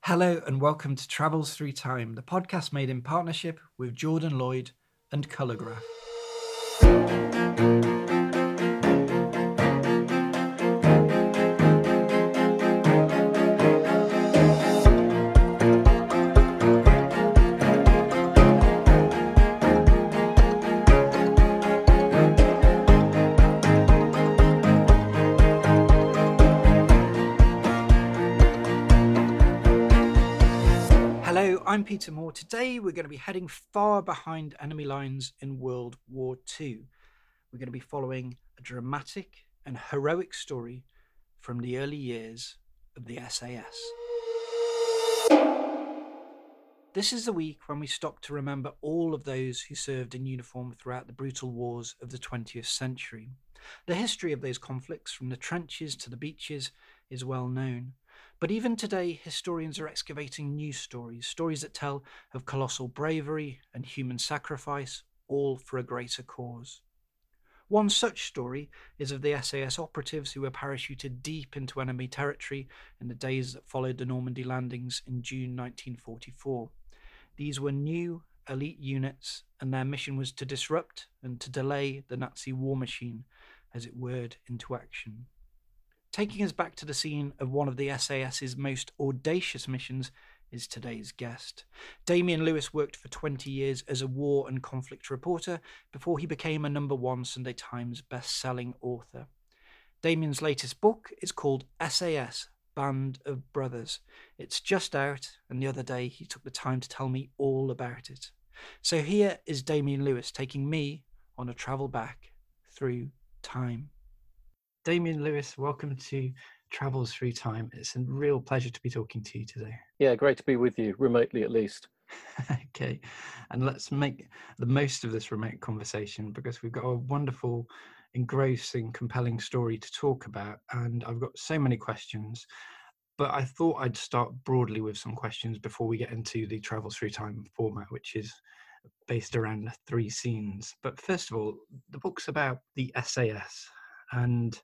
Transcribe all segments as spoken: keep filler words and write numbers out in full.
Hello and welcome to Travels Through Time, the podcast made in partnership with Jordan Lloyd and Colourgraph. Hello, I'm Peter Moore. Today we're going to be heading far behind enemy lines in World War Two. We're going to be following a dramatic and heroic story from the early years of the S A S. This is the week when we stop to remember all of those who served in uniform throughout the brutal wars of the twentieth century. The history of those conflicts, from the trenches to the beaches, is well known. But even today, historians are excavating new stories, stories that tell of colossal bravery and human sacrifice, all for a greater cause. One such story is of the S A S operatives who were parachuted deep into enemy territory in the days that followed the Normandy landings in June nineteen forty-four. These were new, elite units, and their mission was to disrupt and to delay the Nazi war machine as it whirred into action. Taking us back to the scene of one of the SAS's most audacious missions is today's guest. Damian Lewis worked for twenty years as a war and conflict reporter before he became a number one Sunday Times best-selling author. Damian's latest book is called S A S, Band of Brothers. It's just out, and the other day he took the time to tell me all about it. So here is Damian Lewis taking me on a travel back through time. Damian Lewis, welcome to Travels Through Time. It's a real pleasure to be talking to you today. Yeah, great to be with you, remotely at least. Okay, and let's make the most of this remote conversation because we've got a wonderful, engrossing, compelling story to talk about, and I've got so many questions. But I thought I'd start broadly with some questions before we get into the Travels Through Time format, which is based around the three scenes. But first of all, the book's about the S A S, and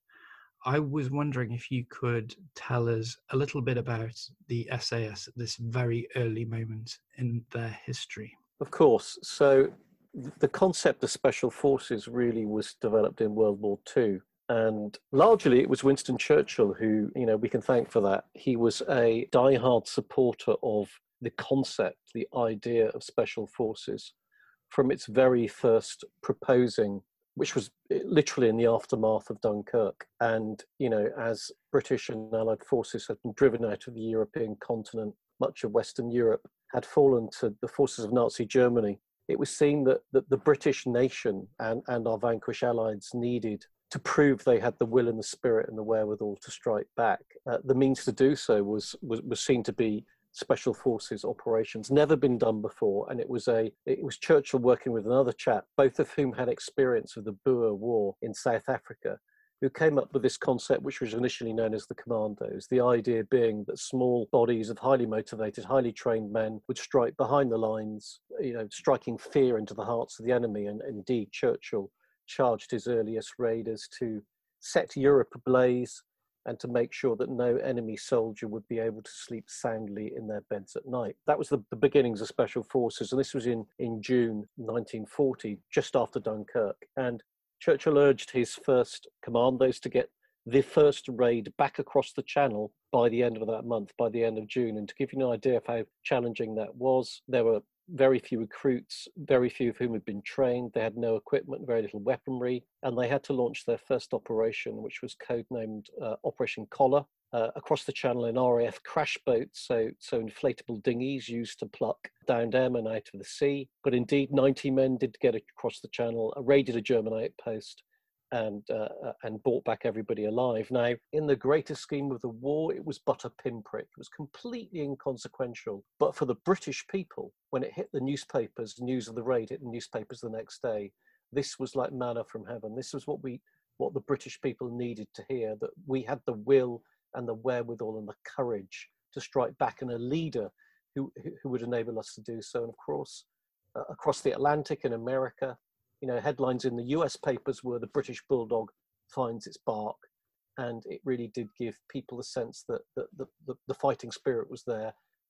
I was wondering if you could tell us a little bit about the S A S at this very early moment in their history. Of course. So the concept of special forces really was developed in World War Two. And largely it was Winston Churchill who, you know, we can thank for that. He was a diehard supporter of the concept, the idea of special forces from its very first proposing, which was literally in the aftermath of Dunkirk. And, you know, as British and Allied forces had been driven out of the European continent, much of Western Europe had fallen to the forces of Nazi Germany, it was seen that, that the British nation and, and our vanquished allies needed to prove they had the will and the spirit and the wherewithal to strike back. Uh, the means to do so was, was, was seen to be special forces operations, never been done before. And it was a it was Churchill working with another chap, both of whom had experience of the Boer War in South Africa, who came up with this concept, which was initially known as the commandos. The idea being that small bodies of highly motivated, highly trained men would strike behind the lines, you know, striking fear into the hearts of the enemy. And indeed, Churchill charged his earliest raiders to set Europe ablaze and to make sure that no enemy soldier would be able to sleep soundly in their beds at night. That was the, the beginnings of special forces, and this was in, in June nineteen forty, just after Dunkirk. And Churchill urged his first commandos to get the first raid back across the Channel by the end of that month, by the end of June. And to give you an idea of how challenging that was, there were very few recruits, very few of whom had been trained. They had no equipment, very little weaponry, and they had to launch their first operation, which was codenamed uh, Operation Collar, uh, across the Channel in R A F crash boats, so, so inflatable dinghies used to pluck downed airmen out of the sea. But indeed, ninety men did get across the Channel, raided a German outpost, and uh, and brought back everybody alive. Now, in the greater scheme of the war, it was but a pinprick. It was completely inconsequential. But for the British people, when it hit the newspapers, news of the raid hit the newspapers the next day, this was like manna from heaven. This was what we, what the British people needed to hear, that we had the will and the wherewithal and the courage to strike back, and a leader who, who would enable us to do so. And of course, uh, across the Atlantic in America, you know, headlines in the U S papers were "The British Bulldog finds its bark," and it really did give people a sense that, that the, the, the fighting spirit was there,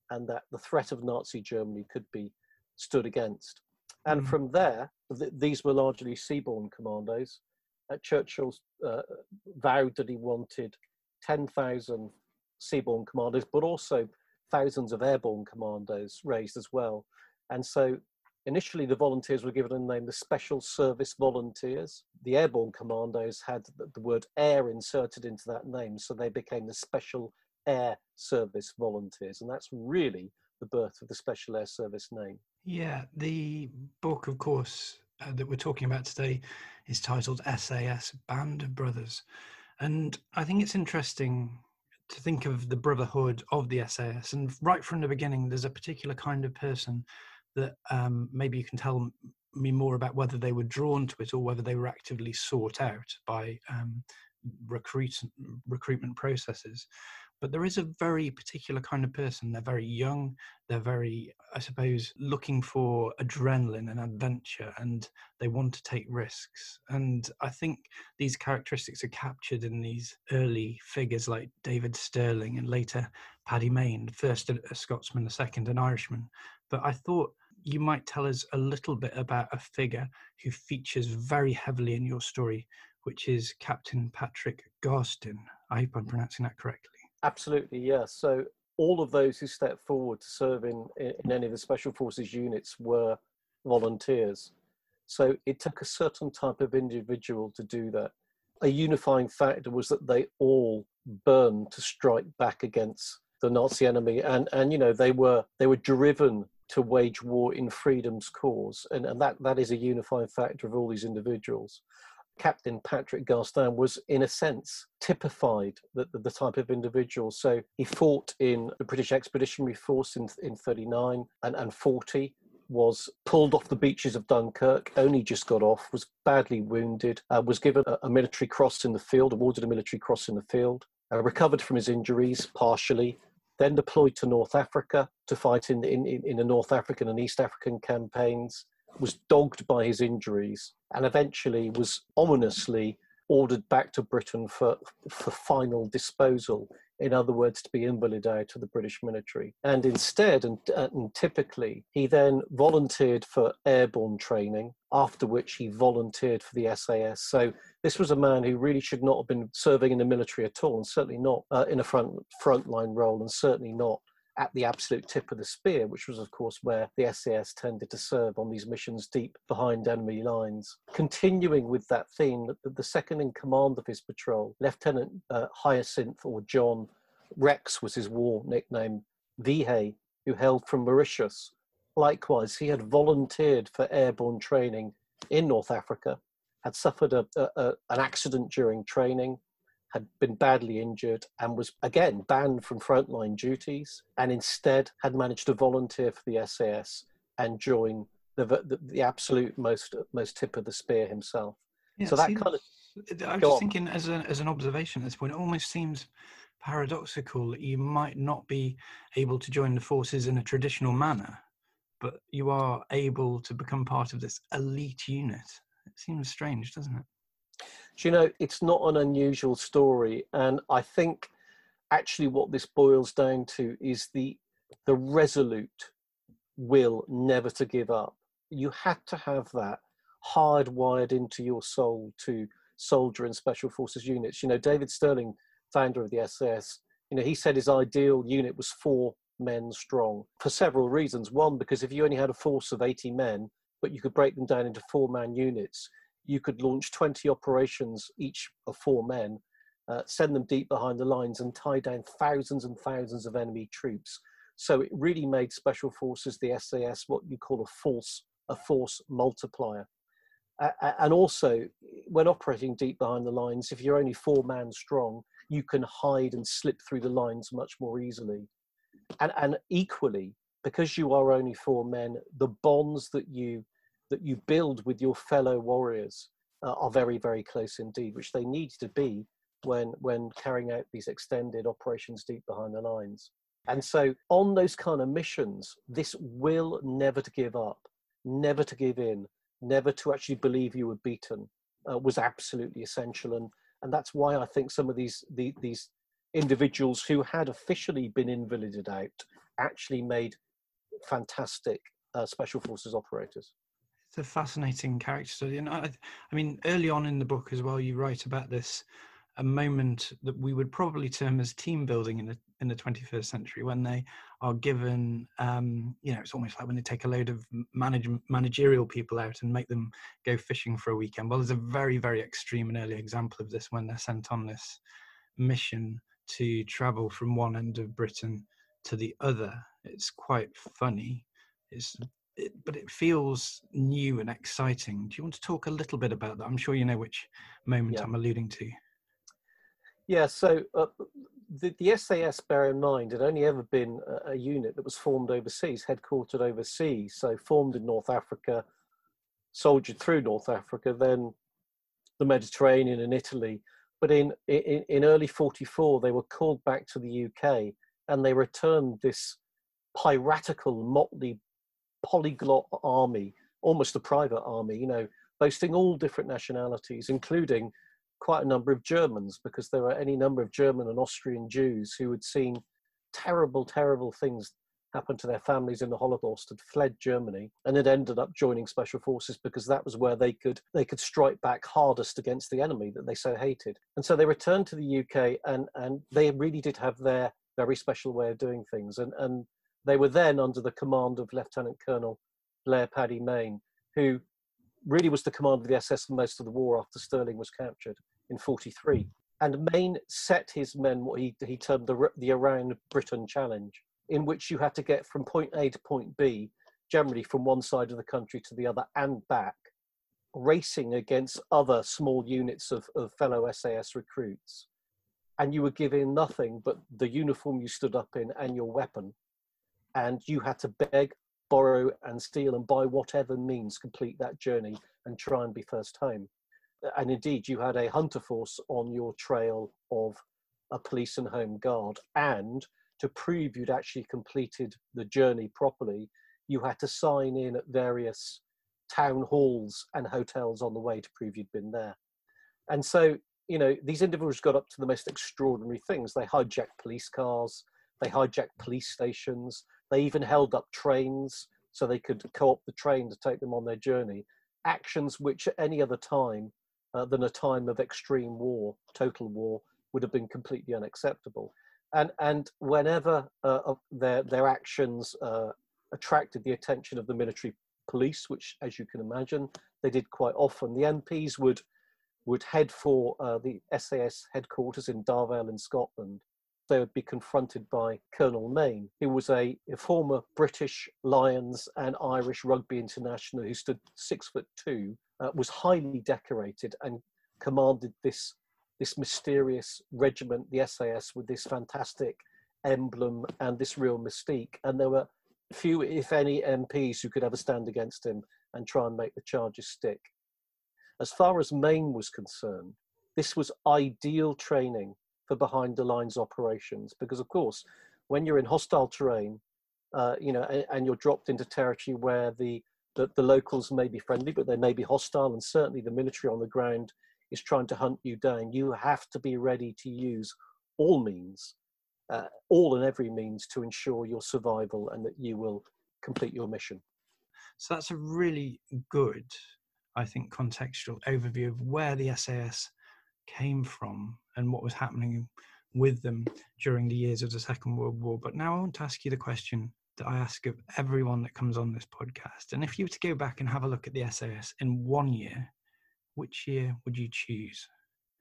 and that the threat of Nazi Germany could be stood against. And Mm. from there, th- these were largely seaborne commandos. Uh, Churchill uh, vowed that he wanted ten thousand seaborne commandos, but also thousands of airborne commandos raised as well. And so initially the volunteers were given a name, the Special Service Volunteers. The airborne commandos had the, the word air inserted into that name, so they became the Special Air Service Volunteers. And that's really the birth of the Special Air Service name. Yeah, the book, of course, uh, that we're talking about today is titled S A S Band of Brothers. And I think it's interesting to think of the brotherhood of the S A S. And right from the beginning, there's a particular kind of person that um, maybe you can tell me more about whether they were drawn to it or whether they were actively sought out by um, recruit, recruitment processes. But there is a very particular kind of person. They're very young. They're very, I suppose, looking for adrenaline and adventure, and they want to take risks. And I think these characteristics are captured in these early figures like David Stirling and later Paddy Mayne, first a Scotsman, a second an Irishman. But I thought you might tell us a little bit about a figure who features very heavily in your story, which is Captain Patrick Garstin. I hope I'm pronouncing that correctly. Absolutely, yes. So all of those who stepped forward to serve in, in any of the Special Forces units were volunteers. So it took a certain type of individual to do that. A unifying factor was that they all burned to strike back against the Nazi enemy, and and you know they were they were driven to wage war in freedom's cause, and and that that is a unifying factor of all these individuals. Captain Patrick Garstin was, in a sense, typified the, the, the type of individual. So he fought in the British Expeditionary Force in, in thirty-nine and, and forty, was pulled off the beaches of Dunkirk, only just got off, was badly wounded, uh, was given a, a military cross in the field, awarded a military cross in the field, uh, recovered from his injuries partially, then deployed to North Africa to fight in, in, in the North African and East African campaigns, was dogged by his injuries, and eventually was ominously ordered back to Britain for, for final disposal. In other words, to be invalided out of the British military. And instead, and, and typically, he then volunteered for airborne training, after which he volunteered for the S A S. So this was a man who really should not have been serving in the military at all, and certainly not uh, in a front frontline role, and certainly not at the absolute tip of the spear, which was, of course, where the S A S tended to serve on these missions deep behind enemy lines. Continuing with that theme, the, the second in command of his patrol, Lieutenant uh, Hyacinth, or John Rex was his war nickname, Vihey, who hailed from Mauritius. Likewise, he had volunteered for airborne training in North Africa, had suffered a, a, a, an accident during training, had been badly injured, and was again banned from frontline duties, and instead had managed to volunteer for the S A S and join the the, the absolute most most tip of the spear himself. Yeah, so that seems, kind of I was go just on. thinking as, a, as an observation at this point, it almost seems paradoxical that you might not be able to join the forces in a traditional manner, but you are able to become part of this elite unit. It seems strange, doesn't it? Do you know, it's not an unusual story, and I think actually what this boils down to is the the resolute will never to give up. You had to have that hardwired into your soul to soldier in Special Forces units. You know, David Stirling, founder of the S A S, you know, he said his ideal unit was four men strong for several reasons. One, because if you only had a force of eighty men, but you could break them down into four-man units, you could launch twenty operations, each of four men, uh, send them deep behind the lines and tie down thousands and thousands of enemy troops. So it really made Special Forces, the S A S, what you call a force, a force multiplier. Uh, and also, when operating deep behind the lines, if you're only four man strong, you can hide and slip through the lines much more easily. And, and equally, because you are only four men, the bonds that you that you build with your fellow warriors uh, are very, very close indeed, which they need to be when when carrying out these extended operations deep behind the lines. And so on those kind of missions, this will never to give up, never to give in, never to actually believe you were beaten uh, was absolutely essential. And, and that's why I think some of these, the, these individuals who had officially been invalided out actually made fantastic uh, special forces operators. It's a fascinating character study, and I, I mean, early on in the book as well, you write about this, a moment that we would probably term as team building in the in the twenty-first century, when they are given, um, you know, it's almost like when they take a load of manage, managerial people out and make them go fishing for a weekend. Well, there's a very, very extreme and early example of this when they're sent on this mission to travel from one end of Britain to the other. It's quite funny. It's it, but it feels new and exciting. Do you want to talk a little bit about that? I'm sure you know which moment Yeah. I'm alluding to. Yeah, so uh, the, the S A S, bear in mind, had only ever been a, a unit that was formed overseas, headquartered overseas, so formed in North Africa, soldiered through North Africa, then the Mediterranean and Italy. But in, in, in early forty-four, they were called back to the U K, and they returned this piratical, motley, polyglot army, almost a private army, you know, boasting all different nationalities, including quite a number of Germans, because there were any number of German and Austrian Jews who had seen terrible, terrible things happen to their families in the Holocaust, had fled Germany, and had ended up joining special forces because that was where they could they could strike back hardest against the enemy that they so hated. And so they returned to the U K, and and they really did have their very special way of doing things. And and they were then under the command of Lieutenant Colonel Blair Paddy Mayne, who really was the commander of the S S for most of the war after Stirling was captured in forty-three. And Mayne set his men what he, he termed the, the Around Britain Challenge, in which you had to get from point A to point B, generally from one side of the country to the other and back, racing against other small units of, of fellow S A S recruits. And you were given nothing but the uniform you stood up in and your weapon. And you had to beg, borrow and steal and by whatever means complete that journey and try and be first home. And indeed, you had a hunter force on your trail of a police and home guard. And to prove you'd actually completed the journey properly, you had to sign in at various town halls and hotels on the way to prove you'd been there. And so, you know, these individuals got up to the most extraordinary things. They hijacked police cars, they hijacked police stations, they even held up trains so they could co-opt the train to take them on their journey. Actions which at any other time uh, than a time of extreme war, total war, would have been completely unacceptable. And and whenever uh, their their actions uh, attracted the attention of the military police, which, as you can imagine, they did quite often, the M Ps would would head for uh, the S A S headquarters in Darvale in Scotland. They would be confronted by Colonel Mayne, who was a, a former British Lions and Irish rugby international who stood six foot two, uh, was highly decorated and commanded this, this mysterious regiment, the S A S, with this fantastic emblem and this real mystique. And there were few, if any, M Ps who could ever stand against him and try and make the charges stick. As far as Mayne was concerned, this was ideal training for behind the lines operations, because of course, when you're in hostile terrain, uh, you know, and, and you're dropped into territory where the, the the locals may be friendly, but they may be hostile, and certainly the military on the ground is trying to hunt you down. You have to be ready to use all means, uh, all and every means, to ensure your survival and that you will complete your mission. So that's a really good, I think, contextual overview of where the S A S came from and what was happening with them during the years of the Second World War. But now I want to ask you the question that I ask of everyone that comes on this podcast. And if you were to go back and have a look at the S A S in one year, which year would you choose?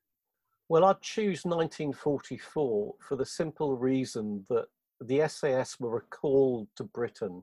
Well, I'd choose nineteen forty-four for the simple reason that the S A S were recalled to Britain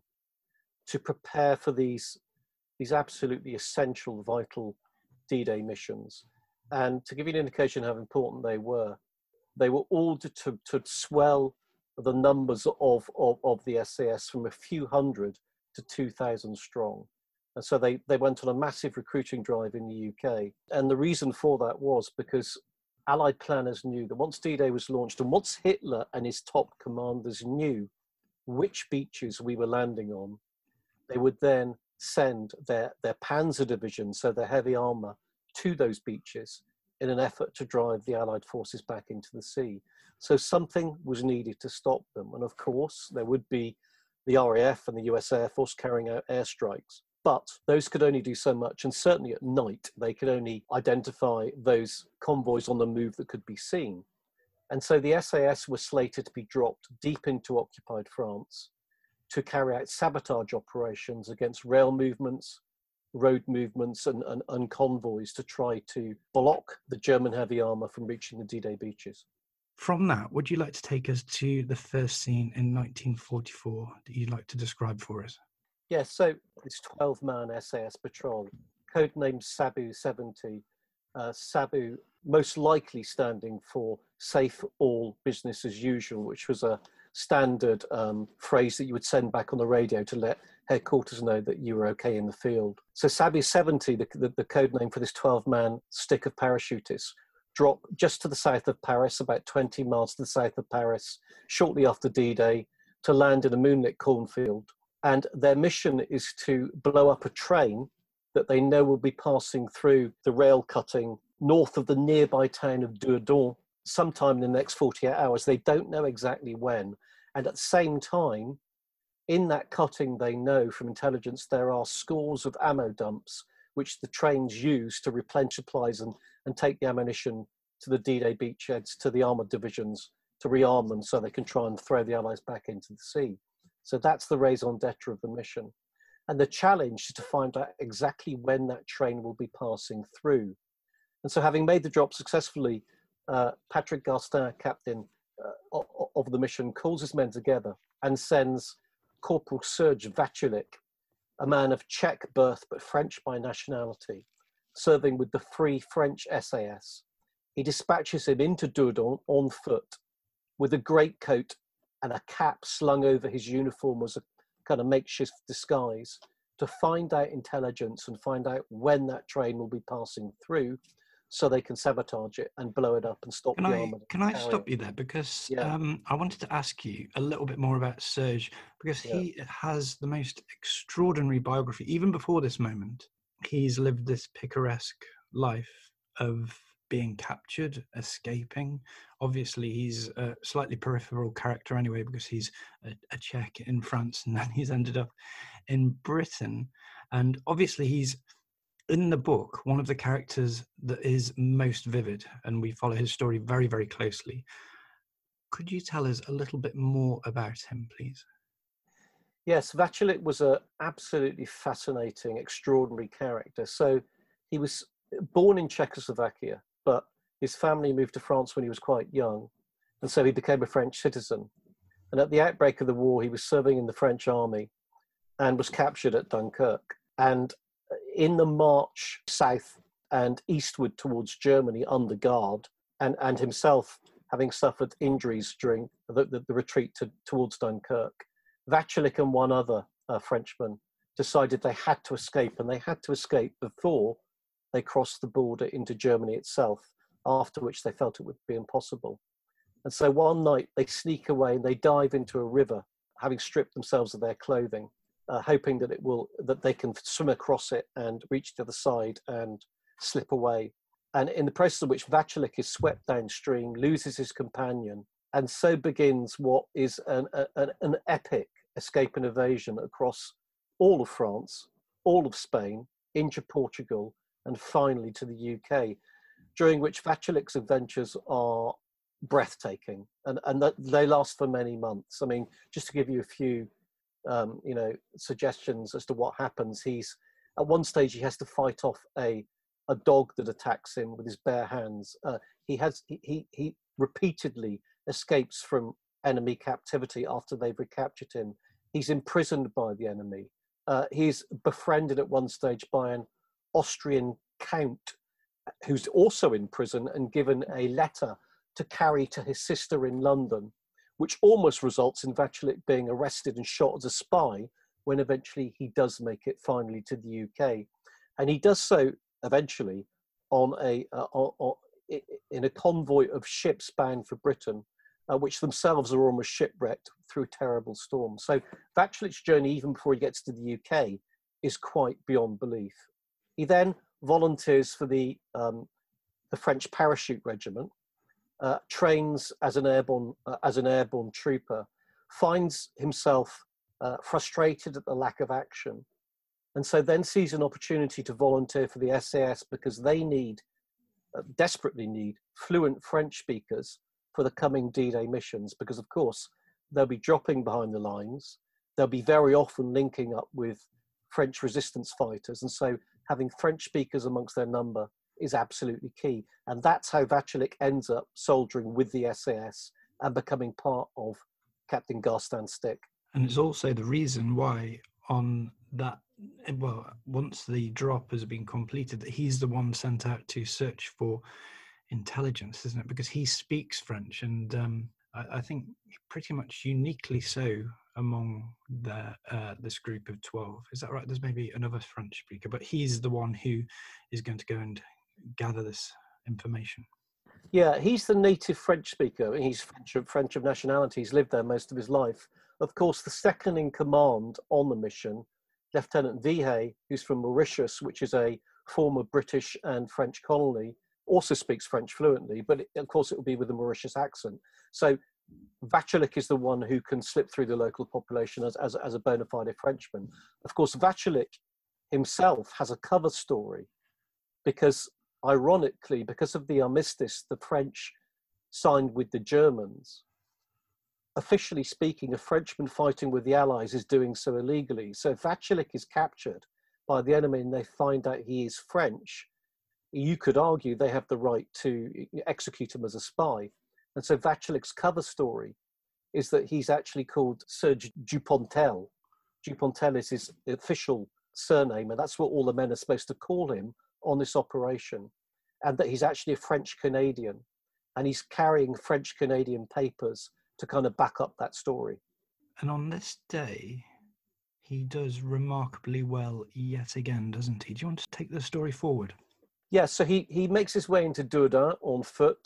to prepare for these, these absolutely essential, vital D-Day missions. And to give you an indication of how important they were, they were ordered to, to swell the numbers of, of, of the S A S from a few hundred to two thousand strong. And so they, they went on a massive recruiting drive in the U K. And the reason for that was because Allied planners knew that once D-Day was launched, and once Hitler and his top commanders knew which beaches we were landing on, they would then send their, their Panzer division, so their heavy armour, to those beaches in an effort to drive the Allied forces back into the sea. So something was needed to stop them. And of course, there would be the R A F and the U S Air Force carrying out airstrikes. But those could only do so much. And certainly at night, they could only identify those convoys on the move that could be seen. And so the S A S was slated to be dropped deep into occupied France to carry out sabotage operations against rail movements, road movements, and, and, and convoys to try to block the German heavy armour from reaching the D-Day beaches. From that, would you like to take us to the first scene in nineteen forty-four that you'd like to describe for us? Yes, so this twelve-man S A S patrol, codenamed Sabu seventy, uh, Sabu most likely standing for Safe All Business as Usual, which was a standard um, phrase that you would send back on the radio to let headquarters know that you were okay in the field. So Sabu seventy, the, the, the code name for this twelve-man stick of parachutists, drop just to the south of Paris, about twenty miles to the south of Paris, shortly after D-Day, to land in a moonlit cornfield. And their mission is to blow up a train that they know will be passing through the rail cutting north of the nearby town of Dourdan sometime in the next forty-eight hours. They don't know exactly when. And at the same time, in that cutting, they know from intelligence there are scores of ammo dumps which the trains use to replenish supplies and, and take the ammunition to the D-Day beachheads, to the armoured divisions, to rearm them so they can try and throw the Allies back into the sea. So that's the raison d'etre of the mission. And the challenge is to find out exactly when that train will be passing through. And so having made the drop successfully, uh, Patrick Gastin, captain uh, of the mission, calls his men together and sends Corporal Serge Vachulik, a man of Czech birth but French by nationality, serving with the Free French S A S. He dispatches him into Dourdan on foot with a greatcoat and a cap slung over his uniform as a kind of makeshift disguise to find out intelligence and find out when that train will be passing through so they can sabotage it and blow it up and stop Can the I armour. can I stop you there because Yeah. um, I wanted to ask you a little bit more about Serge because Yeah. he has the most extraordinary biography. Even before this moment, he's lived this picaresque life of being captured, escaping. Obviously, he's a slightly peripheral character anyway because he's a, a Czech in France and then he's ended up in Britain. And obviously, he's in the book, one of the characters that is most vivid, and we follow his story very, very closely. Could you tell us a little bit more about him, please? Yes, Vachulik was an absolutely fascinating, extraordinary character. So he was born in Czechoslovakia, but his family moved to France when he was quite young, and so he became a French citizen. And at the outbreak of the war, he was serving in the French army and was captured at Dunkirk. And in the march south and eastward towards Germany under guard, and, and himself having suffered injuries during the, the, the retreat to, towards Dunkirk, Vachulik and one other uh, Frenchman decided they had to escape, and they had to escape before they crossed the border into Germany itself, after which they felt it would be impossible. And so one night they sneak away and they dive into a river, having stripped themselves of their clothing, uh, hoping that it will that they can swim across it and reach the other side and slip away. And in the process of which Vachulik is swept downstream, loses his companion, and so begins what is an, an, an epic escape and evasion across all of France, all of Spain, into Portugal, and finally to the U K, during which Vachulik's adventures are breathtaking, and, and that they last for many months. I mean, just to give you a few, um, you know, suggestions as to what happens, he's at one stage he has to fight off a a dog that attacks him with his bare hands. Uh, he has he, he he repeatedly escapes from enemy captivity after they've recaptured him. He's imprisoned by the enemy. Uh, he's befriended at one stage by an Austrian count who's also in prison and given a letter to carry to his sister in London, which almost results in Vachulik being arrested and shot as a spy when eventually he does make it finally to the U K. And he does so eventually on a uh, on, on, in a convoy of ships bound for Britain, uh, which themselves are almost shipwrecked through terrible storms. So Vachulik's journey, even before he gets to the U K, is quite beyond belief. He then volunteers for the um, the French Parachute Regiment, uh, trains as an airborne uh, as an airborne trooper, finds himself uh, frustrated at the lack of action, and so then sees an opportunity to volunteer for the S A S because they need, uh, desperately need, fluent French speakers for the coming D-Day missions, because of course they'll be dropping behind the lines, they'll be very often linking up with French resistance fighters, and so having French speakers amongst their number is absolutely key. And that's how Vachilik ends up soldiering with the S A S and becoming part of Captain Garstan's stick. And it's also the reason why on that, well, once the drop has been completed, that he's the one sent out to search for intelligence, isn't it? Because he speaks French, and um, I, I think pretty much uniquely so among the uh, this group of twelve. Is that right? There's maybe another French speaker, but he's the one who is going to go and gather this information. Yeah, he's the native French speaker. He's French of, French of nationality. He's lived there most of his life. Of course, the second in command on the mission, Lieutenant Vihey, who's from Mauritius, which is a former British and French colony, also speaks French fluently, but it, of course it will be with a Mauritius accent. So Vachilik is the one who can slip through the local population as, as, as a bona fide Frenchman. Of course, Vachilik himself has a cover story because, ironically, because of the armistice the French signed with the Germans, officially speaking, a Frenchman fighting with the Allies is doing so illegally. So if Vachilik is captured by the enemy and they find out he is French, you could argue they have the right to execute him as a spy. And so Vachilik's cover story is that he's actually called Serge Dupontel. Dupontel is his official surname, and that's what all the men are supposed to call him on this operation. And that he's actually a French Canadian, and he's carrying French Canadian papers to kind of back up that story. And on this day, he does remarkably well yet again, doesn't he? Do you want to take the story forward? Yeah, so he, he makes his way into Dourdan on foot.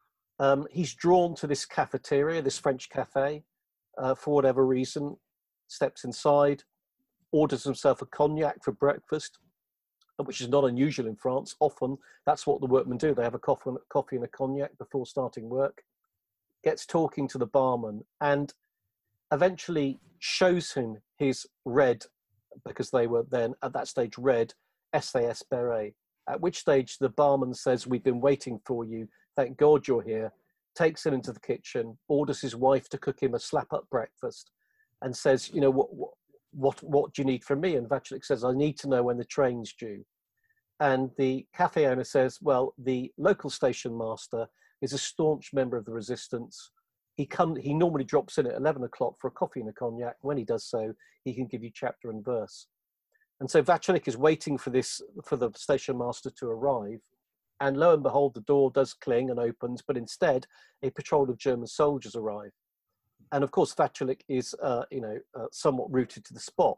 Um, he's drawn to this cafeteria, this French cafe, uh, for whatever reason, steps inside, orders himself a cognac for breakfast, which is not unusual in France. Often, that's what the workmen do. They have a coffee, coffee and a cognac before starting work. Gets talking to the barman and eventually shows him his red, because they were then at that stage red, S A S beret. At which stage the barman says, "We've been waiting for you. Thank God you're here." Takes him into the kitchen, orders his wife to cook him a slap-up breakfast, and says, "You know, what, what, what do you need from me?" And Vachilik says, "I need to know when the train's due." And the cafe owner says, "Well, the local station master is a staunch member of the resistance. He come, he normally drops in at eleven o'clock for a coffee and a cognac. When he does so, he can give you chapter and verse." And so Vachilik is waiting for this, for the station master to arrive. And lo and behold, the door does cling and opens, but instead a patrol of German soldiers arrive. And of course, Vachilik is, uh, you know, uh, somewhat rooted to the spot.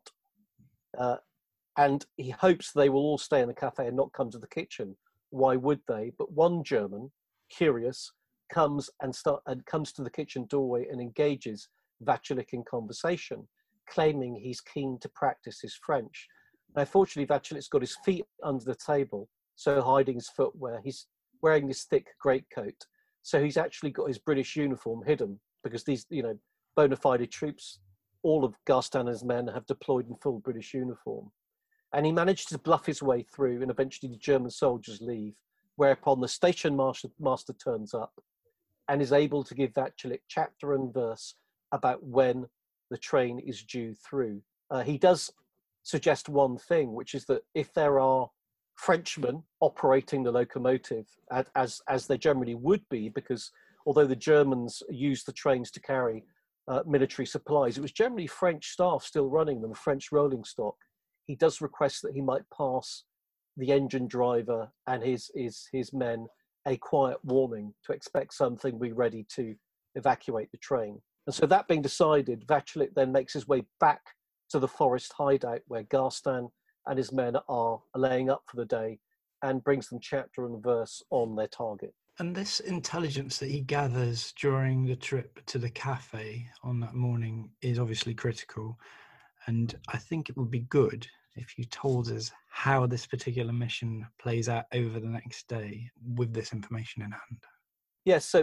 Uh, and he hopes they will all stay in the cafe and not come to the kitchen. Why would they? But one German, curious, comes and start and comes to the kitchen doorway and engages Vachilik in conversation, claiming he's keen to practice his French. Now, fortunately, Vachilik's got his feet under the table, so hiding his footwear. He's wearing this thick greatcoat, so he's actually got his British uniform hidden, because these, you know, bona fide troops, all of Garstan's men have deployed in full British uniform. And he managed to bluff his way through, and eventually the German soldiers leave, whereupon the station master, master turns up and is able to give Vachilik chapter and verse about when the train is due through. Uh, he does suggest one thing, which is that if there are Frenchmen operating the locomotive, as, as they generally would be, because although the Germans used the trains to carry uh, military supplies, it was generally French staff still running them, French rolling stock. He does request that he might pass the engine driver and his, his, his men a quiet warning to expect something, be ready to evacuate the train. And so that being decided, Vachilik then makes his way back to the forest hideout where Garstan and his men are laying up for the day, and brings them chapter and verse on their target. And this intelligence that he gathers during the trip to the cafe on that morning is obviously critical. And I think it would be good if you told us how this particular mission plays out over the next day with this information in hand. Yes, so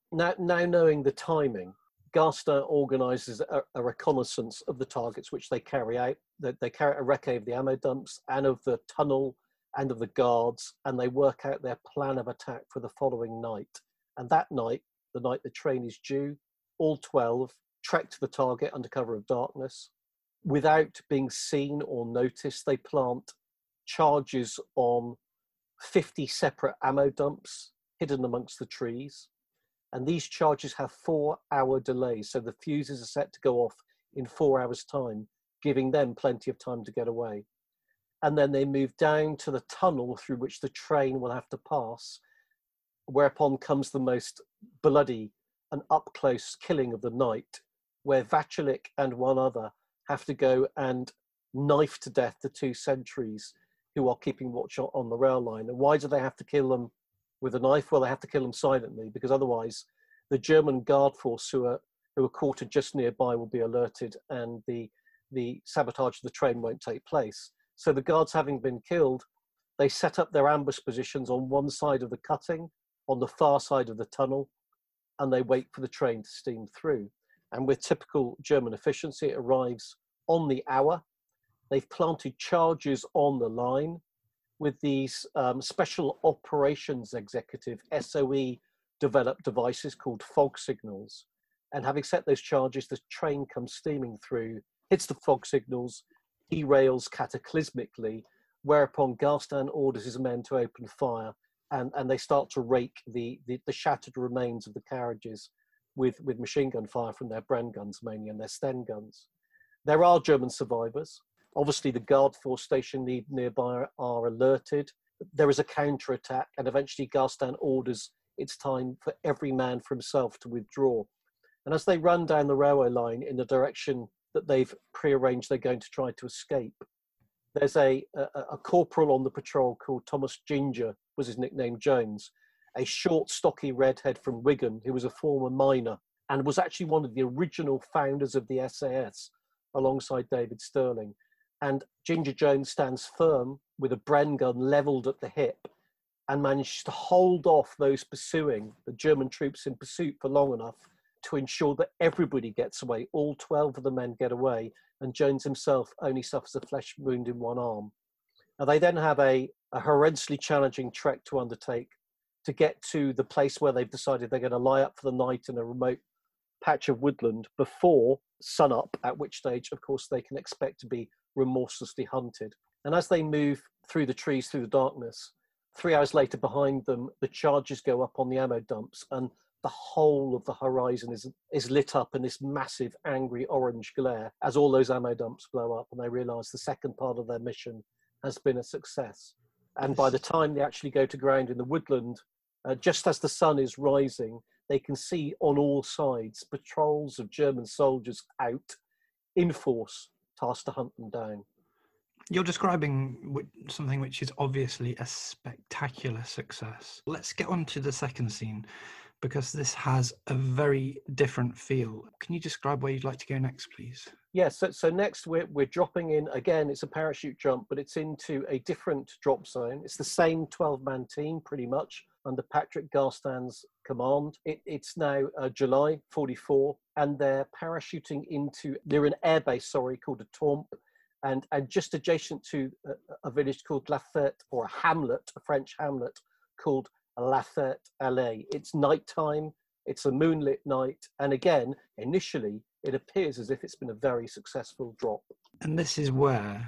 Now, now knowing the timing, Garstein organises a, a reconnaissance of the targets which they carry out. They, they carry out a recce of the ammo dumps and of the tunnel and of the guards, and they work out their plan of attack for the following night. And that night, the night the train is due, all twelve trek to the target under cover of darkness. Without being seen or noticed, they plant charges on fifty separate ammo dumps hidden amongst the trees. And these charges have four-hour delays, so the fuses are set to go off in four hours' time, giving them plenty of time to get away. And then they move down to the tunnel through which the train will have to pass, whereupon comes the most bloody and up-close killing of the night, where Vachilik and one other have to go and knife to death the two sentries who are keeping watch on the rail line. And why do they have to kill them with a knife? Well, they have to kill them silently, because otherwise the German guard force who are who are quartered just nearby will be alerted, and the the sabotage of the train won't take place. So the guards, having been killed, they set up their ambush positions on one side of the cutting, on the far side of the tunnel, and they wait for the train to steam through. And with typical German efficiency, it arrives on the hour. They've planted charges on the line with these um, special operations executive S O E developed devices called fog signals. And having set those charges, the train comes steaming through, hits the fog signals, derails cataclysmically, whereupon Garstein orders his men to open fire, and, and they start to rake the, the, the shattered remains of the carriages with, with machine gun fire from their Bren guns mainly and their Sten guns. There are German survivors. Obviously, the guard force stationed nearby are alerted. There is a counterattack, and eventually Garstein orders it's time for every man for himself to withdraw. And as they run down the railway line in the direction that they've prearranged they're going to try to escape, there's a, a, a corporal on the patrol called Thomas Ginger, was his nickname, Jones, a short, stocky redhead from Wigan who was a former miner and was actually one of the original founders of the S A S alongside David Stirling. And Ginger Jones stands firm with a Bren gun levelled at the hip and manages to hold off those pursuing, the German troops in pursuit, for long enough to ensure that everybody gets away. All twelve of the men get away, and Jones himself only suffers a flesh wound in one arm. Now, they then have a, a horrendously challenging trek to undertake to get to the place where they've decided they're going to lie up for the night in a remote patch of woodland before sunup, at which stage, of course, they can expect to be remorselessly hunted. And as they move through the trees, through the darkness, three hours later behind them, the charges go up on the ammo dumps, and the whole of the horizon is, is lit up in this massive, angry orange glare as all those ammo dumps blow up, and they realise the second part of their mission has been a success. And by the time they actually go to ground in the woodland, uh, just as the sun is rising, they can see on all sides patrols of German soldiers out in force, tasked to hunt them down. You're describing something which is obviously a spectacular success. Let's get on to the second scene, because this has a very different feel. Can you describe where you'd like to go next, please? Yes, so, so next we're, we're dropping in, again, it's a parachute jump, but it's into a different drop zone. It's the same twelve-man team, pretty much, under Patrick Garstein's command. It, it's now uh, July forty-four, and they're parachuting into, near an airbase, sorry, called a Tomp, and, and just adjacent to a, a village called La Fête, or a hamlet, a French hamlet, called La Fête Allée. It's nighttime, it's a moonlit night, and again, initially, it appears as if it's been a very successful drop. And this is where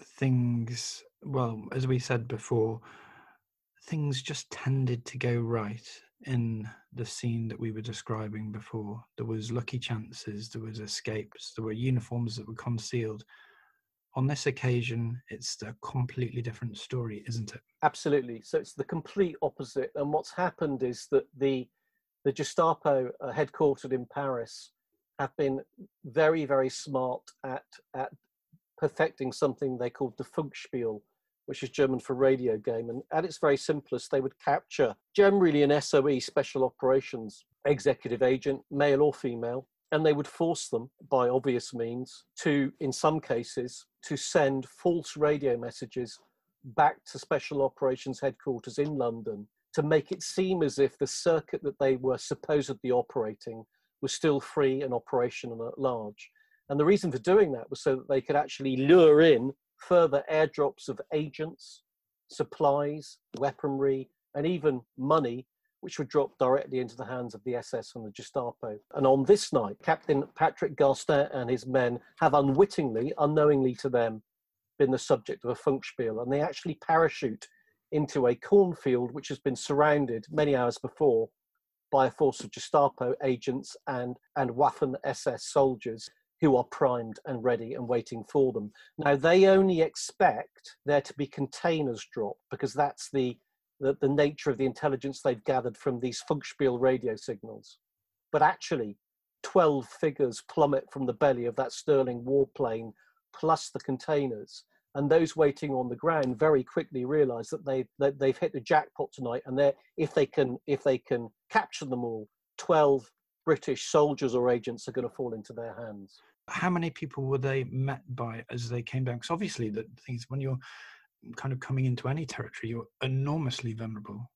things, well, as we said before, things just tended to go right in the scene that we were describing before. There was lucky chances, there was escapes, there were uniforms that were concealed. On this occasion, it's a completely different story, isn't it? Absolutely. So it's the complete opposite. And what's happened is that the the Gestapo, uh, headquartered in Paris, have been very, very smart at at perfecting something they called the Funkspiel, which is German for radio game. And at its very simplest, they would capture generally an S O E, special operations executive agent, male or female, and they would force them, by obvious means, to, in some cases, to send false radio messages back to special operations headquarters in London, to make it seem as if the circuit that they were supposedly operating was still free and operational at large. And the reason for doing that was so that they could actually lure in further airdrops of agents, supplies, weaponry, and even money, which would drop directly into the hands of the S S and the Gestapo. And on this night, Captain Patrick Gastin and his men have unwittingly, unknowingly to them, been the subject of a Funkspiel, and they actually parachute into a cornfield which has been surrounded many hours before by a force of Gestapo agents and, and Waffen S S soldiers who are primed and ready and waiting for them. Now, they only expect there to be containers dropped because that's the, the, the nature of the intelligence they've gathered from these Funkspiel radio signals. But actually, twelve figures plummet from the belly of that Sterling warplane, plus the containers. And those waiting on the ground very quickly realise that they that they've hit the jackpot tonight. And they if they can if they can capture them all, twelve British soldiers or agents are going to fall into their hands. How many people were they met by as they came down? Because obviously the thing is, when you're kind of coming into any territory, you're enormously vulnerable.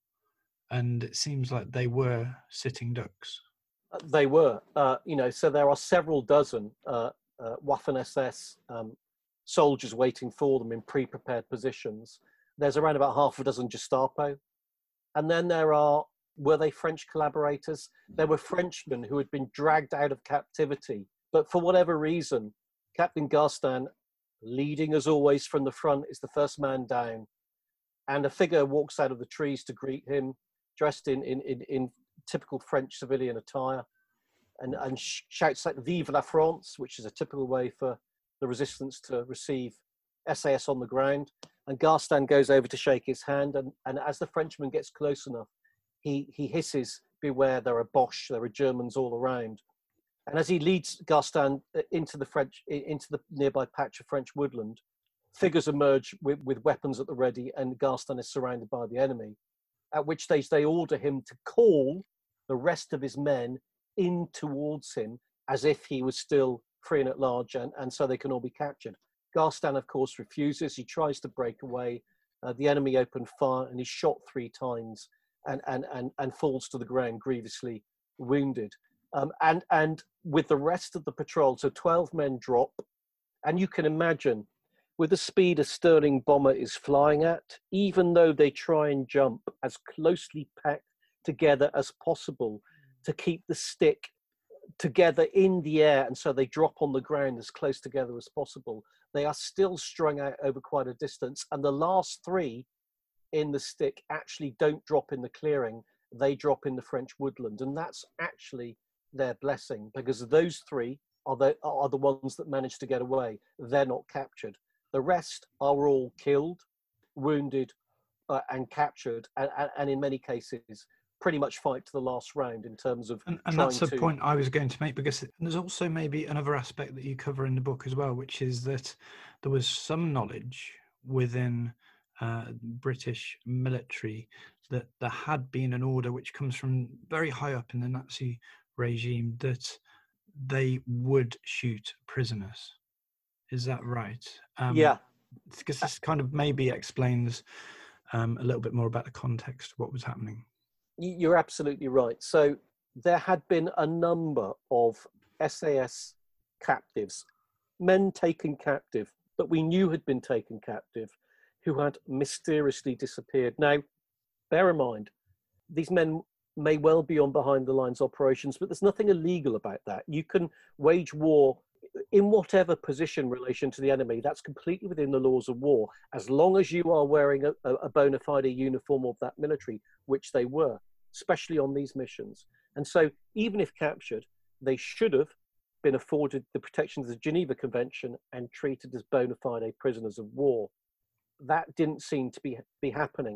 And it seems like they were sitting ducks. They were, uh, you know, so there are several dozen uh, uh, Waffen S S um, soldiers waiting for them in pre-prepared positions. There's around about half a dozen Gestapo. And then there are, were they French collaborators? There were Frenchmen who had been dragged out of captivity. But for whatever reason, Captain Gastin, leading as always from the front, is the first man down. And a figure walks out of the trees to greet him, dressed in, in, in, in typical French civilian attire, and, and shouts like "Vive la France," which is a typical way for the resistance to receive S A S on the ground. And Gastin goes over to shake his hand, and, and as the Frenchman gets close enough, he, he hisses, "Beware, there are Boche, there are Germans all around." And as he leads Gastin into the French, into the nearby patch of French woodland, figures emerge with, with weapons at the ready, and Gastin is surrounded by the enemy. At which stage they order him to call the rest of his men in towards him as if he was still free and at large, and, and so they can all be captured. Gastin, of course, refuses. He tries to break away. Uh, the enemy open fire, and he's shot three times and, and, and, and falls to the ground grievously wounded. Um, and, and with the rest of the patrol, so twelve men drop, and you can imagine, with the speed a Sterling bomber is flying at, even though they try and jump as closely packed together as possible to keep the stick together in the air, and so they drop on the ground as close together as possible, they are still strung out over quite a distance. And the last three in the stick actually don't drop in the clearing, they drop in the French woodland. And that's actually their blessing, because those three are the, are the ones that manage to get away. They're not captured. The rest are all killed, wounded, uh, and captured, and, and, and in many cases, pretty much fight to the last round in terms of and, and trying that's the to... point I was going to make, because there's also maybe another aspect that you cover in the book as well, which is that there was some knowledge within uh, British military that there had been an order which comes from very high up in the Nazi regime that they would shoot prisoners. Is that right? Um, yeah. Because this kind of maybe explains um, a little bit more about the context of what was happening. You're absolutely right. So there had been a number of S A S captives, men taken captive, that we knew had been taken captive, who had mysteriously disappeared. Now, bear in mind, these men may well be on behind the lines operations, but there's nothing illegal about that. You can wage war in whatever position in relation to the enemy. That's completely within the laws of war, as long as you are wearing a, a bona fide uniform of that military, which they were, especially on these missions. And so even if captured, they should have been afforded the protections of the Geneva Convention and treated as bona fide prisoners of war. That didn't seem to be, be happening.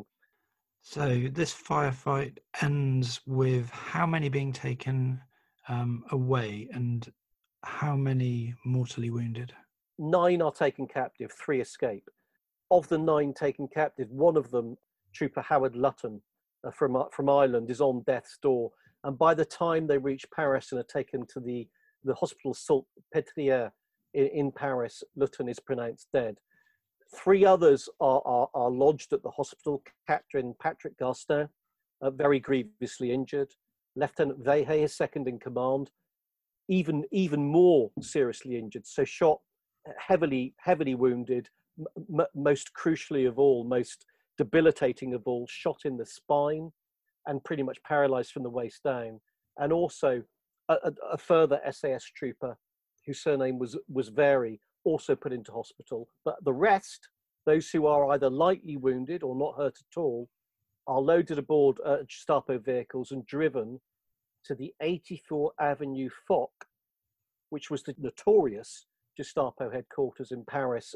So this firefight ends with how many being taken um, away and how many mortally wounded? Nine are taken captive, three escape. Of the nine taken captive, one of them, Trooper Howard Lutton uh, from, uh, from Ireland, is on death's door. And by the time they reach Paris and are taken to the, the hospital Salpêtrière in, in Paris, Lutton is pronounced dead. Three others are, are, are lodged at the hospital, Captain Patrick Gastin, uh, very grievously injured. Lieutenant Vehe is second in command, even even more seriously injured. So shot, heavily heavily wounded. M- most crucially of all, most debilitating of all, shot in the spine and pretty much paralyzed from the waist down. And also a, a, a further S A S trooper whose surname was was Vary, also put into hospital. But the rest, those who are either lightly wounded or not hurt at all, are loaded aboard uh, Gestapo vehicles and driven to the eighty-fourth Avenue Foch, which was the notorious Gestapo headquarters in Paris.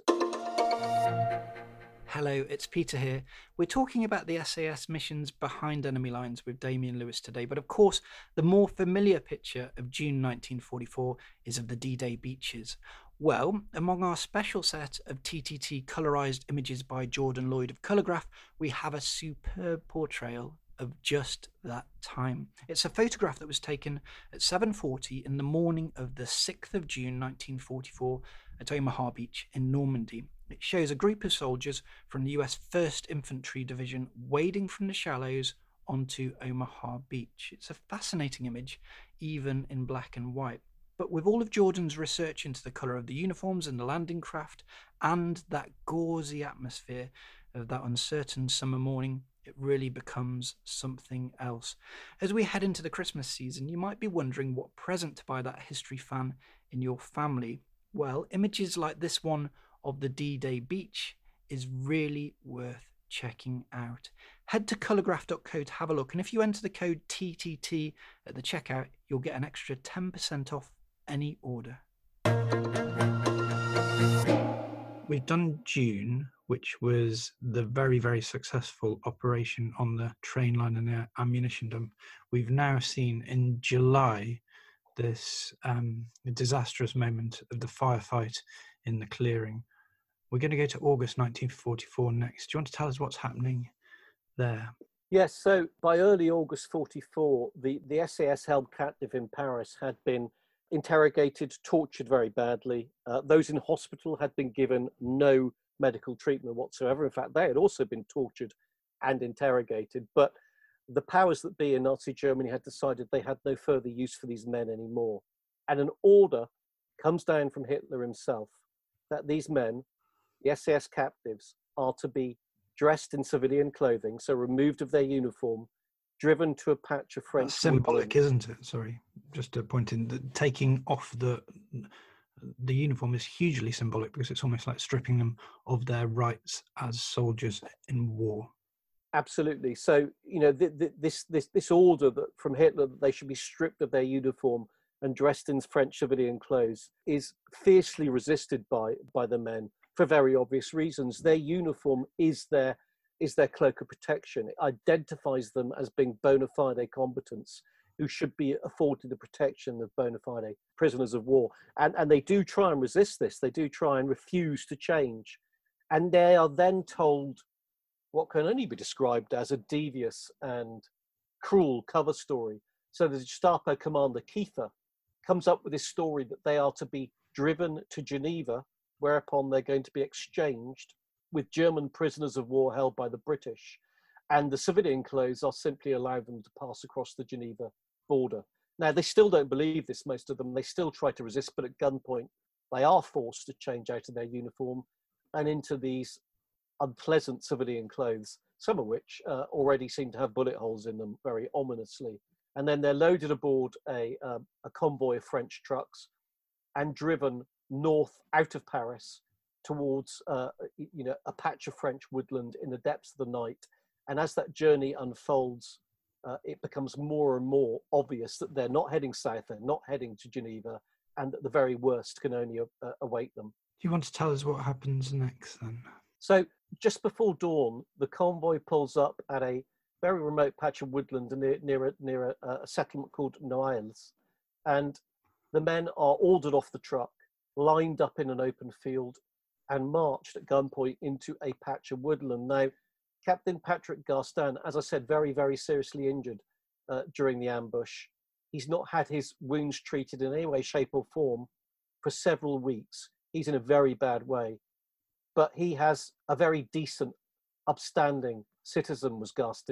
Hello, it's Peter here. We're talking about the S A S missions behind enemy lines with Damian Lewis today, but of course, the more familiar picture of June nineteen forty-four is of the D-Day beaches. Well, among our special set of T T T colorized images by Jordan Lloyd of Colourgraph, we have a superb portrayal of just that time. It's a photograph that was taken at seven forty in the morning of the sixth of June nineteen forty-four at Omaha Beach in Normandy. It shows a group of soldiers from the U S first Infantry Division wading from the shallows onto Omaha Beach. It's a fascinating image, even in black and white. But with all of Jordan's research into the colour of the uniforms and the landing craft, and that gauzy atmosphere of that uncertain summer morning, it really becomes something else. As we head into the Christmas season, you might be wondering what present to buy that history fan in your family. Well, images like this one of the D-Day beach is really worth checking out. Head to colourgraph dot co to have a look, and if you enter the code T T T at the checkout, you'll get an extra ten percent off any order. We've done June, which was the very, very successful operation on the train line and the ammunition dump. We've now seen in July this um, disastrous moment of the firefight in the clearing. We're going to go to August nineteen forty-four next. Do you want to tell us what's happening there? Yes, so by early August forty-four, the, the S A S held captive in Paris had been interrogated, tortured very badly. Uh, those in hospital had been given no medical treatment whatsoever. In fact, they had also been tortured and interrogated. But the powers that be in Nazi Germany had decided they had no further use for these men anymore. And an order comes down from Hitler himself that these men, the S A S captives, are to be dressed in civilian clothing, so removed of their uniform, driven to a patch of French That's symbolic, woodland. isn't it? Sorry, just to point in that taking off the the uniform is hugely symbolic because it's almost like stripping them of their rights as soldiers in war. Absolutely. So, you know, th- th- this this this order that from Hitler that they should be stripped of their uniform and dressed in French civilian clothes is fiercely resisted by by the men for very obvious reasons. Their uniform is their is their cloak of protection. It identifies them as being bona fide combatants who should be afforded the protection of bona fide prisoners of war. And and they do try and resist this. They do try and refuse to change. And they are then told what can only be described as a devious and cruel cover story. So the Gestapo commander Kiefer comes up with this story that they are to be driven to Geneva, whereupon they're going to be exchanged with German prisoners of war held by the British. And the civilian clothes are simply allowed them to pass across the Geneva border. Now, they still don't believe this, most of them. They still try to resist, but at gunpoint, they are forced to change out of their uniform and into these unpleasant civilian clothes, some of which uh, already seem to have bullet holes in them, very ominously. And then they're loaded aboard a, uh, a convoy of French trucks and driven north out of Paris towards uh, you know, a patch of French woodland in the depths of the night. And as that journey unfolds, uh, it becomes more and more obvious that they're not heading south, they're not heading to Geneva, and that the very worst can only uh, await them. Do you want to tell us what happens next then? So just before dawn, the convoy pulls up at a very remote patch of woodland near, near, a, near a, a settlement called Noailles. And the men are ordered off the truck, lined up in an open field, and marched at gunpoint into a patch of woodland. Now, Captain Patrick Gastin, as I said, very, very seriously injured uh, during the ambush. He's not had his wounds treated in any way, shape, or form for several weeks. He's in a very bad way. But he has a very decent, upstanding citizen, was Gastin,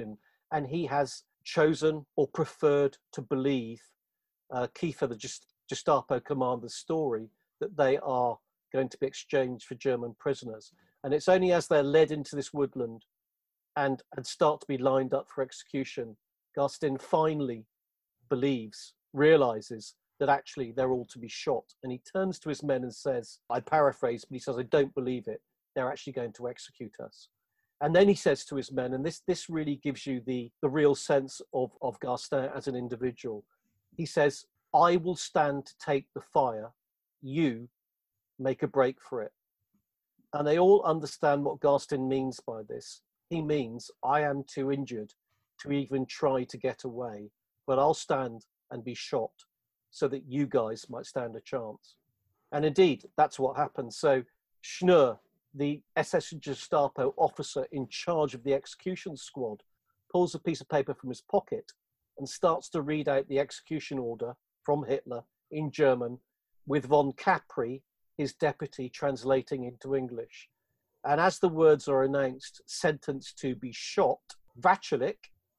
and he has chosen or preferred to believe uh, Kiefer, the Gest- Gestapo commander's story, that they are going to be exchanged for German prisoners. And it's only as they're led into this woodland and, and start to be lined up for execution, Garstin finally believes, realizes that actually they're all to be shot. And he turns to his men and says, I paraphrase, but he says, I don't believe it. They're actually going to execute us. And then he says to his men, and this, this really gives you the, the real sense of, of Garstin as an individual. He says, I will stand to take the fire. You make a break for it. And they all understand what Garstin means by this. He means, I am too injured to even try to get away, but I'll stand and be shot so that you guys might stand a chance. And indeed, that's what happens. So Schnur, the S S Gestapo officer in charge of the execution squad, pulls a piece of paper from his pocket and starts to read out the execution order from Hitler in German, with von Capri, his deputy, translating into English. And as the words are announced, sentenced to be shot, Vachulik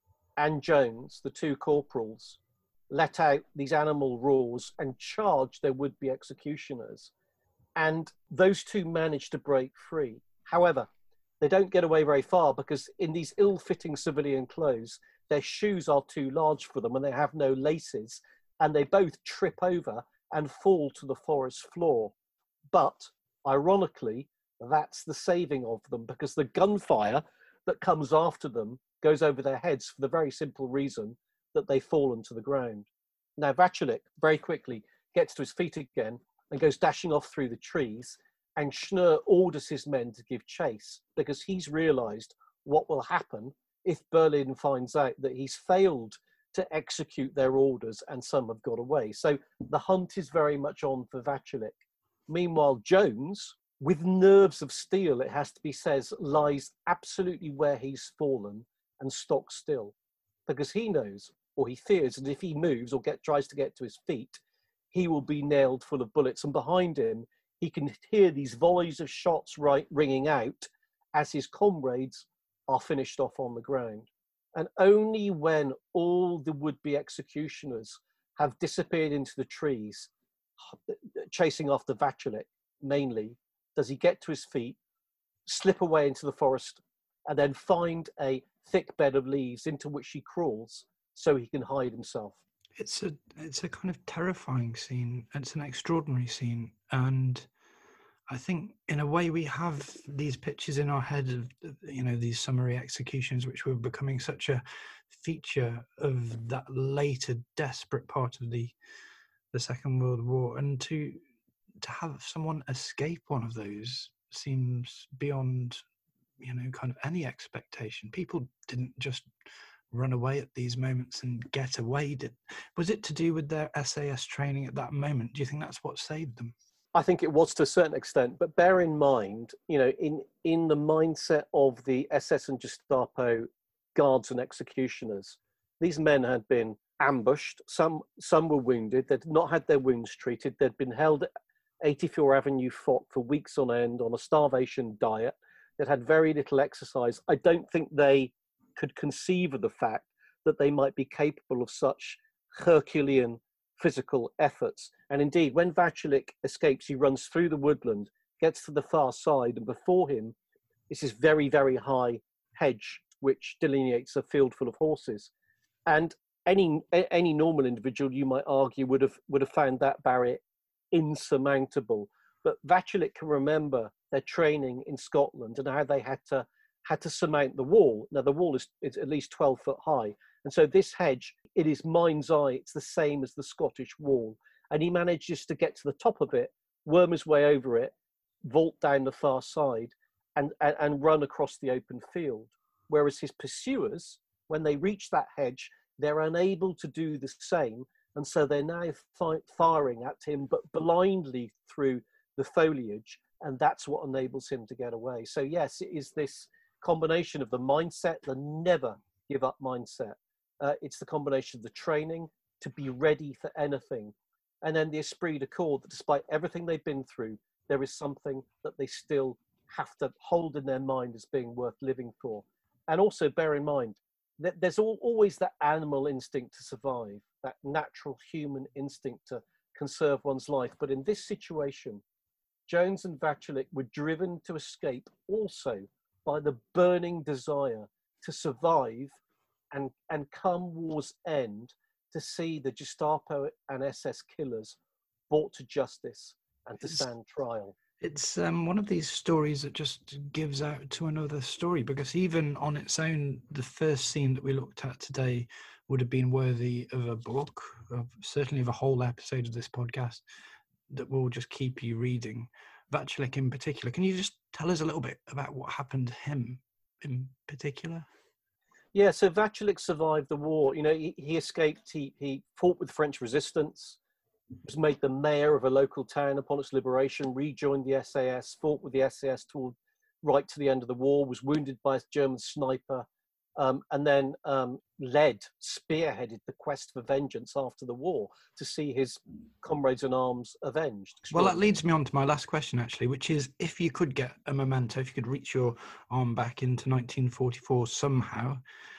and Jones, the two corporals, let out these animal roars and charge their would-be executioners. And those two manage to break free. However, they don't get away very far because in these ill-fitting civilian clothes, their shoes are too large for them and they have no laces, and they both trip over and fall to the forest floor. But ironically, that's the saving of them, because the gunfire that comes after them goes over their heads for the very simple reason that they've fallen to the ground. Now, Vachulik very quickly gets to his feet again and goes dashing off through the trees, and Schnur orders his men to give chase because he's realized what will happen if Berlin finds out that he's failed to execute their orders and some have got away. So the hunt is very much on for Vachulik. Meanwhile, Jones, with nerves of steel, it has to be said, lies absolutely where he's fallen and stock still, because he knows, or he fears, that if he moves or get, tries to get to his feet, he will be nailed full of bullets. And behind him, he can hear these volleys of shots right, ringing out as his comrades are finished off on the ground. And only when all the would-be executioners have disappeared into the trees, chasing after Vachulik mainly, does he get to his feet, slip away into the forest, and then find a thick bed of leaves into which he crawls so he can hide himself. It's a it's a kind of terrifying scene. It's an extraordinary scene, and I think in a way we have these pictures in our head of, you know, these summary executions, which were becoming such a feature of that later desperate part of the the Second World War, and to to have someone escape one of those seems beyond, you know, kind of any expectation. People didn't just run away at these moments and get away. Did was it to do with their S A S training at that moment? Do you think that's what saved them? I think it was to a certain extent, but bear in mind, you know, in in the mindset of the S S and Gestapo guards and executioners, these men had been ambushed. Some some were wounded. They'd not had their wounds treated. They'd been held at eighty-four Avenue Foch for weeks on end on a starvation diet. They'd had very little exercise. I don't think they could conceive of the fact that they might be capable of such Herculean physical efforts. And indeed, when Vachulik escapes, he runs through the woodland, gets to the far side, and before him is this very, very high hedge which delineates a field full of horses. And any any normal individual, you might argue, would have would have found that barrier insurmountable. But Vachulik can remember their training in Scotland and how they had to had to surmount the wall. Now the wall is, is at least twelve foot high, and so this hedge, it is mind's eye. It's the same as the Scottish wall, and he manages to get to the top of it, worm his way over it, vault down the far side, and and, and run across the open field. Whereas his pursuers, when they reach that hedge, they're unable to do the same, and so they're now fi- firing at him, but blindly through the foliage, and that's what enables him to get away. So yes, it is this combination of the mindset, the never give up mindset. Uh, it's the combination of the training to be ready for anything, and then the esprit de corps, that despite everything they've been through, there is something that they still have to hold in their mind as being worth living for. And also bear in mind, th- there's all, always that animal instinct to survive, that natural human instinct to conserve one's life. But in this situation, Jones and Vaculik were driven to escape also by the burning desire to survive and, and come war's end to see the Gestapo and S S killers brought to justice and to It's, stand trial. It's um, one of these stories that just gives out to another story, because even on its own, the first scene that we looked at today would have been worthy of a book, of certainly of a whole episode of this podcast that will just keep you reading. Vaculik in particular, can you just tell us a little bit about what happened to him in particular? Yeah, so Vaculik survived the war. You know, he, he escaped, he, he fought with French resistance, was made the mayor of a local town upon its liberation, rejoined the S A S, fought with the S A S toward right to the end of the war, was wounded by a German sniper, um, and then um, led, spearheaded the quest for vengeance after the war to see his comrades in arms avenged. Well, that leads me on to my last question, actually, which is, if you could get a memento, if you could reach your arm back into nineteen forty-four somehow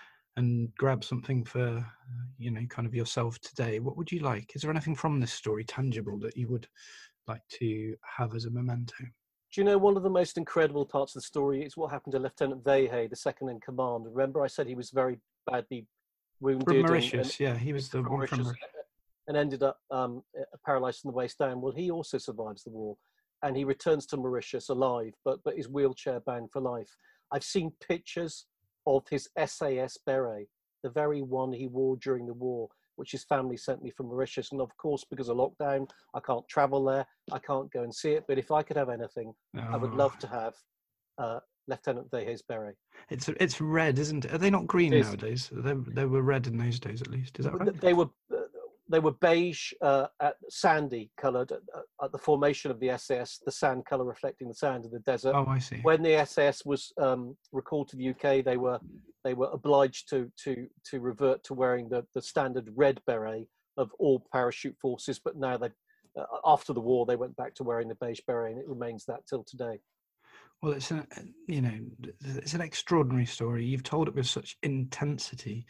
and grab something for, you know, kind of yourself today, what would you like? Is there anything from this story tangible that you would like to have as a memento? Do you know, one of the most incredible parts of the story is what happened to Lieutenant Vahey, the second in command. Remember, I said he was very badly wounded. From Mauritius, and, and yeah, he was the one Mauritius, from Mauritius. And ended up um, paralysed from the waist down. Well, he also survives the war, and he returns to Mauritius alive, but but is wheelchair bound for life. I've seen pictures of his S A S beret, the very one he wore during the war, which his family sent me from Mauritius. And of course, because of lockdown, I can't travel there. I can't go and see it. But if I could have anything, Oh. I would love to have uh, Lieutenant Vahey's beret. It's it's red, isn't it? Are they not green nowadays? They they were red in those days, at least. Is that right? They were they were beige, uh, at sandy coloured at, at the formation of the S A S. The sand colour reflecting the sand of the desert. Oh, I see. When the S A S was um, recalled to the U K, they were they were obliged to to to revert to wearing the the standard red beret of all parachute forces. But now they, uh, after the war, they went back to wearing the beige beret, and it remains that till today. Well, it's an, you know, it's an extraordinary story. You've told it with such intensity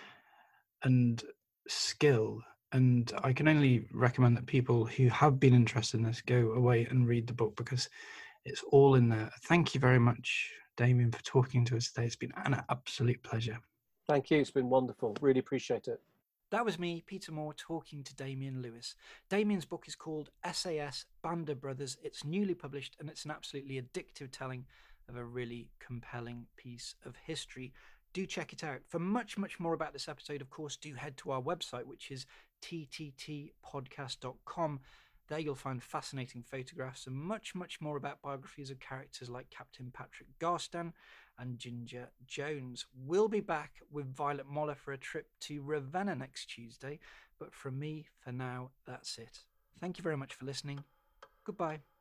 and skill, and I can only recommend that people who have been interested in this go away and read the book, because it's all in there. Thank you very much, Damien, for talking to us today. It's been an absolute pleasure. Thank you. It's been wonderful. Really appreciate it. That was me, Peter Moore, talking to Damien Lewis. Damien's book is called S A S Band of Brothers. It's newly published, and it's an absolutely addictive telling of a really compelling piece of history. Do check it out. For much, much more about this episode, of course, do head to our website, which is t t t podcast dot com. There you'll find fascinating photographs and much, much more about biographies of characters like Captain Patrick Garstin and Ginger Jones. We'll be back with Violet Moller for a trip to Ravenna next Tuesday. But from me, for now, that's it. Thank you very much for listening. Goodbye.